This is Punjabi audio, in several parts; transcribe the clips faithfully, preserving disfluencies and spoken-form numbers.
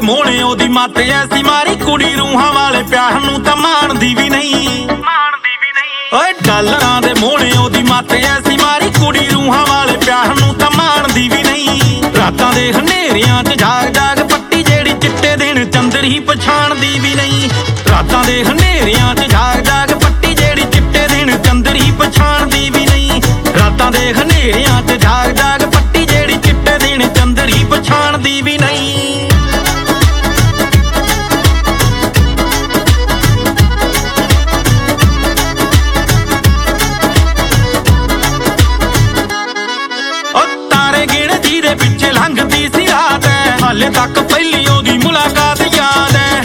ਮੋਹਣੇ ਉਹਦੀ ਮੱਤ ਐਸੀ ਮਾਰੀ ਕੁੜੀ ਰੂਹਾਂ ਵਾਲੇ ਪਿਆਰ ਨੂੰ ਤਾਂ ਮਾਣਦੀ ਵੀ ਨਹੀਂ ਮਾਣਦੀ ਵੀ ਨਹੀਂ ਓਏ ਡਾਲਰਾਂ ਦੇ ਮੋਹਣੇ ਉਹਦੀ ਮੱਤ ਐਸੀ ਮਾਰੀ ਕੁੜੀ ਰੂਹਾਂ ਵਾਲੇ ਪਿਆਰ ਨੂੰ ਤਾਂ ਮਾਣਦੀ ਵੀ ਨਹੀਂ ਰਾਤਾਂ ਦੇ ਹਨੇਰਿਆਂ 'ਚ ਜਾਗ ਜਾਗ ਪੱਟੀ ਜਿਹੜੀ ਚਿੱਟੇ ਦਿਨ ਚੰਦਰ ਹੀ ਪਛਾਣਦੀ ਵੀ ਨਹੀਂ ਰਾਤਾਂ ਦੇ ਹਨੇਰਿਆਂ 'ਚ ਜਾਗ ਜਾਗ ਪੱਟੀ ਜਿਹੜੀ ਚਿੱਟੇ ਦਿਨ ਚੰਦਰ ਹੀ ਪਛਾਣਦੀ ਵੀ ਨਹੀਂ ਰਾਤਾਂ ਦੇ ਹਨੇਰਿਆਂ 'ਚ ਜਾਗ ਜਾਗ ਪੱਟੀ ਜਿਹੜੀ ਚਿੱਟੇ ਦਿਨ ਚੰਦਰ ਹੀ ਪਛਾਣਦੀ ਵੀ ਨਹੀਂ ਪਿੱਛੇ ਲੰਘਦੀ ਸੀ ਰਾਤ ਐ ਹਾਲੇ ਤੱਕ ਪਹਿਲੀ ਉਹਦੀ ਮੁਲਾਕਾਤ ਯਾਦ ਐ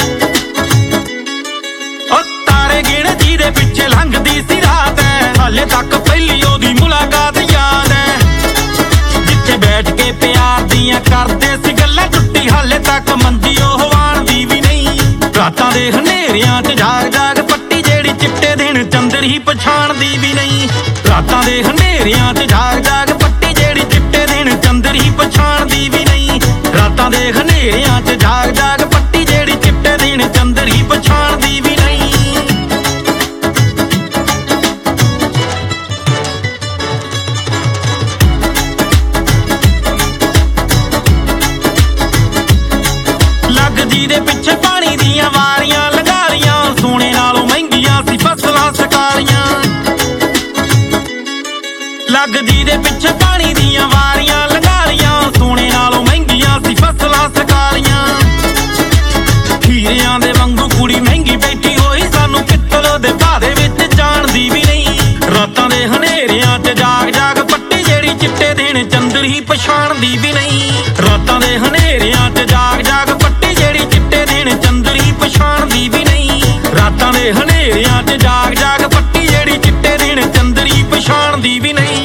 ਓ ਤਾਰੇ ਗਿਣ ਜਿਹਦੇ ਪਿੱਛੇ ਲੰਘਦੀ ਸੀ ਰਾਤ ਐ ਹਾਲੇ ਤੱਕ ਪਹਿਲੀ ਉਹਦੀ ਮੁਲਾਕਾਤ ਯਾਦ ਐ ਜਿੱਥੇ ਬੈਠ ਕੇ ਪਿਆਰ ਦੀਆਂ ਕਰਦੇ ਸੀ ਗੱਲਾਂ ਟੁੱਟੀ ਹਾਲੇ ਤੱਕ ਮੰਦੀ ਉਹ ਵਾਣਦੀ ਵੀ ਨਹੀਂ ਰਾਤਾਂ ਦੇ ਹਨੇਰਿਆਂ 'ਚ ਜਾਗ ਜਾਗ ਪੱਟੀ ਜਿਹੜੀ ਚਿੱਟੇ ਦਿਨ ਚੰਦਰ ਹੀ ਪਛਾਣਦੀ ਵੀ ਨਹੀਂ ਰਾਤਾਂ ਦੇ ਹਨੇਰਿਆਂ 'ਚ ਜਾਗ ਜਾਗ ਪੱਟੀ ਜਿਹੜੀ ਚਿੱਟੇ ਦਿਨ ਚੰਦਰ ਹੀ ਪਛਾਣਦੀ ਵੀ ਨਹੀਂ ਰਾਤਾਂ ਦੇ ਹਨੇਰਿਆਂ 'ਚ ਜਾਗ ਜਾਗ ਪੱਟੀ ਜਿਹੜੀ ਚਿੱਟੇ ਦਿਨ ਚੰਦਰ ਹੀ ਪਛਾਣਦੀ ਵੀ ਨਹੀਂ ਲੱਗਦੀ ਦੇ ਪਿੱਛੇ ਪਾਣੀ ਦੀਆਂ ਵਾਰੀਆਂ ਲੰਘਾ ਲੀਆਂ ਸੋਨੇ ਨਾਲੋਂ ਮਹਿੰਗੀਆਂ ਸੀ ਫਸਲਾਂ ਸਕਾਲੀਆਂ ਲੱਗਦੀ ਦੇ ਪਿੱਛੇ ਪਾਣੀ ਦੀਆਂ ਵਾਰੀਆਂ ਲੰਘਾ ਲੀਆਂ ਸੋਨੇ ਨਾਲੋਂ ਮਹਿੰਗੀਆਂ ਸੀ ਫਸਲਾਂ ਸਕਾਲੀਆਂ ਹੀਰਿਆਂ ਦੇ ਵਾਂਗੂ ਕੁੜੀ ਮਹਿੰਗੀ ਬੈਠੀ ਹੋਈ ਸਾਨੂੰ ਪਿੱਤਲ ਦੇ ਭਾਅ ਦੇ ਵਿੱਚ ਜਾਣਦੀ ਵੀ ਨਹੀਂ ਰਾਤਾਂ ਦੇ ਹਨੇਰਿਆਂ 'ਚ ਜਾਗ ਜਾਗ ਪੱਟੀ ਜਿਹੜੀ ਚਿੱਟੇ ਦਿਨ ਚੰਦਰ ਹੀ ਪਛਾਣਦੀ ਵੀ ਨਹੀਂ ਰਾਤਾਂ ਦੇ ਹਨੇਰਿਆਂ 'ਚ ਜਾਗ ਜਾਗ ਪੱਟੀ ਜਿਹੜੀ ਚਿੱਟੇ ਦਿਨ ਚੰਦਰ ਹੀ ਪਛਾਣਦੀ ਵੀ ਨਹੀਂ ਰਾਤਾਂ ਦੇ ਹਨੇਰਿਆਂ 'ਚ ਜਾਗ ਜਾਗ ਪੱਟੀ ਜਿਹੜੀ ਚਿੱਟੇ ਦਿਨ ਚੰਦਰ ਹੀ ਪਛਾਣਦੀ ਵੀ ਨਹੀਂ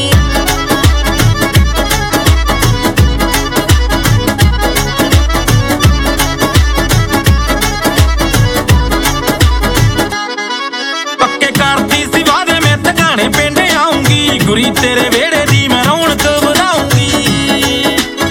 ਪਿੰਡ ਆਉਂਗੀ ਗੁਰੀ ਤੇਰੇ ਵਿਹੜੇ ਦੀ ਮੈਂ ਰੌਣਕ ਵਧਾਉਂਗੀ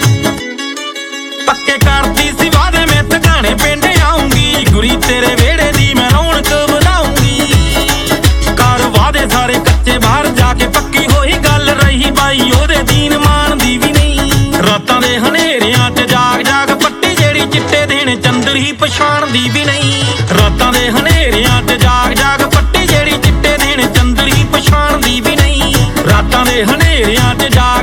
ਪੱਕੇ ਕਰਦੀ ਸੀ ਵਾਅਦੇ ਮੈਂ ਟਿਕਾਣੇ ਪਿੰਡ ਆਉਂਗੀ ਗੁਰੀ ਤੇਰੇ ਵਿਹੜੇ ਦੀ ਮੈਂ ਰੌਣਕ ਵਧਾਉਂਗੀ ਕਰ ਵਾਅਦੇ ਸਾਰੇ ਕੱਚੇ ਬਾਹਰ ਜਾ ਕੇ ਪੱਕੀ ਹੋਈ ਗੱਲ ਰਹੀ ਬਾਈ ਉਹਦੇ ਦੀਨ ਮਾਣਦੀ ਵੀ ਨਹੀਂ ਰਾਤਾਂ ਦੇ ਹਨੇਰਿਆਂ 'ਚ ਜਾਗ ਜਾਗ ਪੱਟੀ ਜਿਹੜੀ ਚਿੱਟੇ ਦਿਨ ਚੰਦਰ ਹੀ ਪਛਾਣਦੀ ਵੀ ਨਹੀਂ ਰਾਤਾਂ ਦੇ ਹਨੇਰਿਆਂ 'ਚ ਜਾਗ ਜਾਗ ਪੱਟੀ ਜਿਹੜੀ ਚਿੱਟੇ ਦਿਨ ਚੰਦਰ ਹੀ ਪਛਾਣਦੀ ਵੀ ਨਹੀਂ ਰਾਤਾਂ ਦੇ ਹਨੇਰਿਆਂ 'ਚ ਜਾ